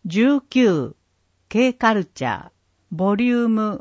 19 K カルチャーボリューム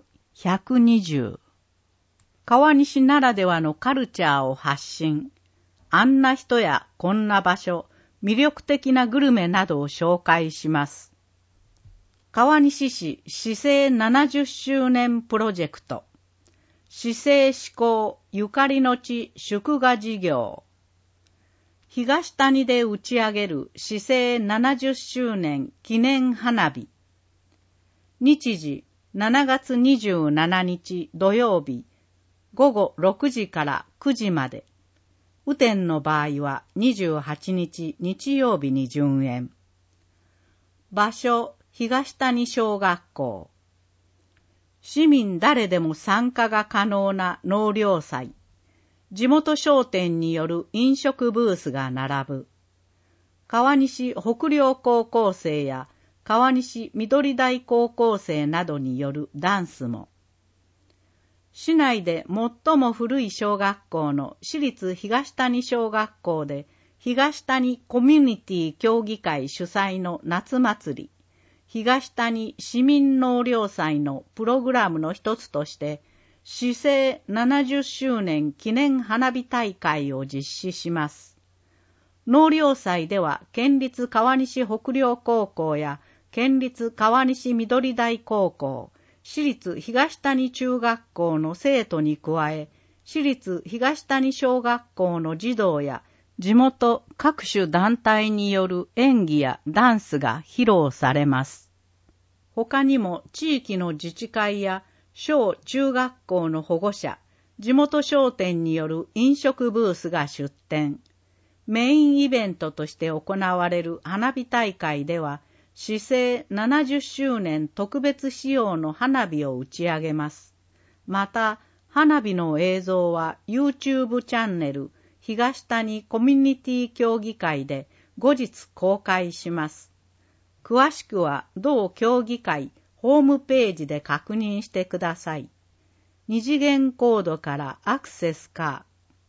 120。川西ならではのカルチャーを発信。あんな人やこんな場所、魅力的なグルメなどを紹介します。川西市市政70周年プロジェクト。市政施行ゆかりの地祝賀事業。東谷で打ち上げる市政70周年記念花火。日時7月27日土曜日午後6時から9時まで。雨天の場合は28日日曜日に順延。場所、東谷小学校。市民誰でも参加が可能な納涼祭。地元商店による飲食ブースが並ぶ。川西北陵高校生や川西緑台高校生などによるダンスも。市内で最も古い小学校の市立東谷小学校で東谷コミュニティ協議会主催の夏祭り、東谷市民納涼祭のプログラムの一つとして市政70周年記念花火大会を実施します。納涼祭では県立川西北陵高校や県立川西緑台高校、市立東谷中学校の生徒に加え、市立東谷小学校の児童や地元各種団体による演技やダンスが披露されます。他にも地域の自治会や小中学校の保護者、地元商店による飲食ブースが出展。メインイベントとして行われる花火大会では、市政70周年特別仕様の花火を打ち上げます。また、花火の映像は YouTube チャンネル東谷コミュニティ協議会で後日公開します。詳しくは同協議会ホームページで確認してください。二次元コードからアクセスか。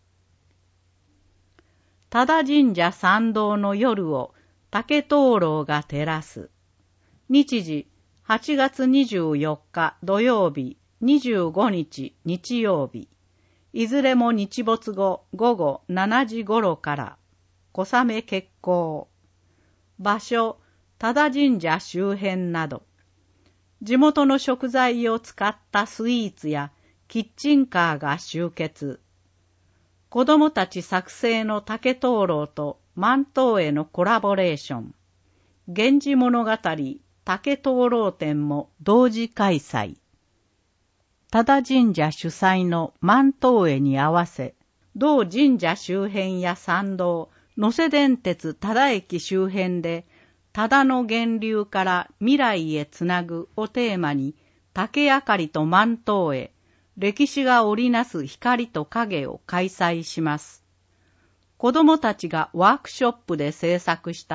多田神社参道の夜を竹灯籠が照らす。日時8月24日土曜日、25日日曜日。いずれも日没後午後7時頃から。小雨決行。場所、多田神社周辺など。地元の食材を使ったスイーツやキッチンカーが集結。子供たち作成の竹灯籠と万灯会のコラボレーション。源氏物語竹灯籠展も同時開催。多田神社主催の万灯会に合わせ、同神社周辺や参道、能勢電鉄多田駅周辺で、多田の源流から未来へつなぐをテーマに、竹あかりと万灯会、歴史が織りなす光と影を開催します。子供たちがワークショップで制作した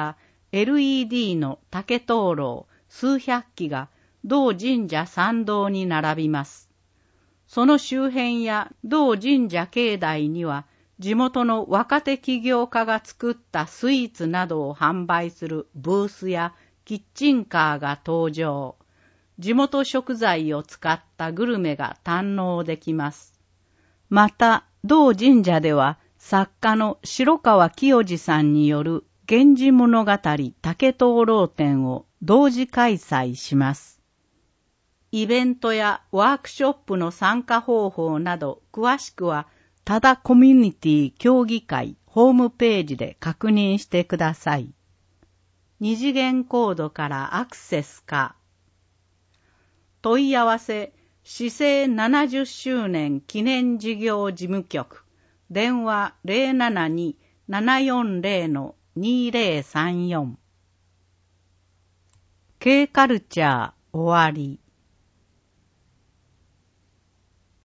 LED の竹灯籠数百基が同神社参道に並びます。その周辺や同神社境内には地元の若手起業家が作ったスイーツなどを販売するブースやキッチンカーが登場。地元食材を使ったグルメが堪能できます。また、同神社では作家の白川清次さんによる源氏物語竹灯籠展を同時開催します。イベントやワークショップの参加方法など詳しくは多田コミュニティ協議会ホームページで確認してください。二次元コードからアクセスか。問い合わせ、市政70周年記念事業事務局、電話 072-740-2034。K カルチャー終わり。